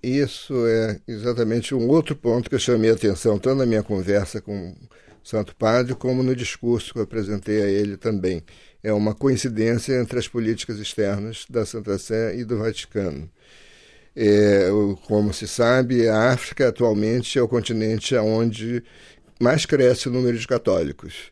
isso é exatamente um outro ponto que eu chamei a atenção, tanto na minha conversa com o Santo Padre, como no discurso que eu apresentei a ele também. É uma coincidência entre as políticas externas da Santa Sé e do Vaticano. Como se sabe, a África atualmente é o continente onde mais cresce o número de católicos.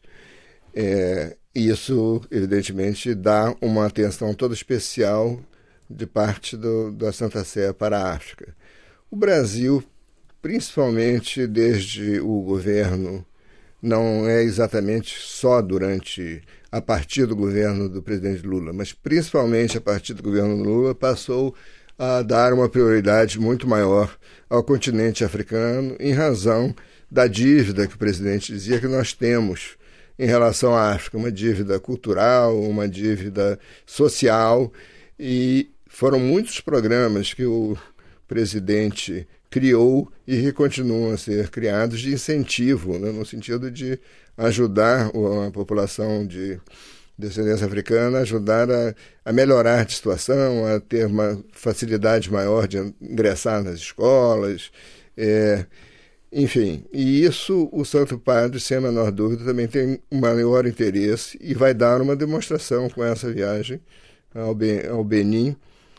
Isso, evidentemente, dá uma atenção toda especial de parte da Santa Sé para a África. O Brasil, principalmente desde o governo, não é exatamente só a partir do governo do presidente Lula, mas principalmente a partir do governo Lula, passou a dar uma prioridade muito maior ao continente africano em razão da dívida que o presidente dizia que nós temos em relação à África, uma dívida cultural, uma dívida social, e foram muitos programas que o presidente criou e que continuam a ser criados de incentivo, né, no sentido de ajudar a população de descendência africana, ajudar a melhorar de situação, a ter uma facilidade maior de ingressar nas escolas, enfim. E isso o Santo Padre, sem a menor dúvida, também tem um maior interesse e vai dar uma demonstração com essa viagem ao Benin,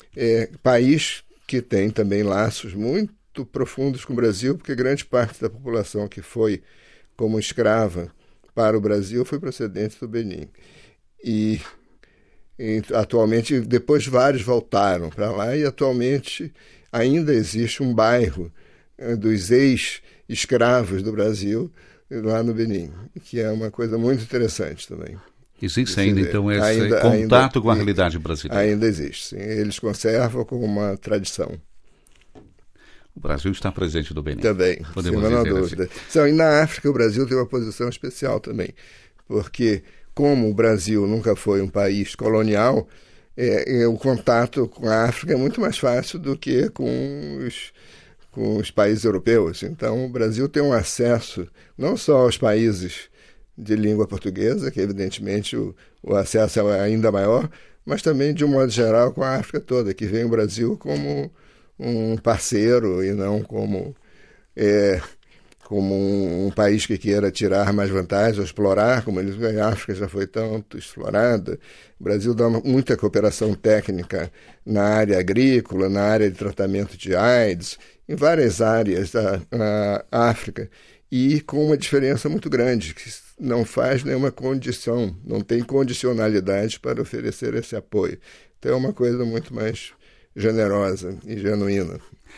país que tem também laços muito profundos com o Brasil, porque grande parte da população que foi como escrava para o Brasil foi procedente do Benin. E atualmente, depois vários voltaram para lá, e atualmente ainda existe um bairro dos ex-escravos do Brasil lá no Benin, que é uma coisa muito interessante também. Existe ainda, então, esse contato com a realidade brasileira? Ainda existe, sim. Eles conservam como uma tradição. O Brasil está presente no Benin. Também, sem a menor dúvida. Assim. E na África, o Brasil tem uma posição especial também, porque como o Brasil nunca foi um país colonial, o contato com a África é muito mais fácil do que com os países europeus. Então, o Brasil tem um acesso não só aos países de língua portuguesa, que evidentemente o acesso é ainda maior, mas também, de um modo geral, com a África toda, que vem o Brasil como um parceiro e não como um país que queira tirar mais vantagens ou explorar, como a África já foi tanto explorada. O Brasil dá muita cooperação técnica na área agrícola, na área de tratamento de AIDS, em várias áreas da África, e com uma diferença muito grande, que não faz nenhuma condição, não tem condicionalidade para oferecer esse apoio. Então é uma coisa muito mais generosa e genuína.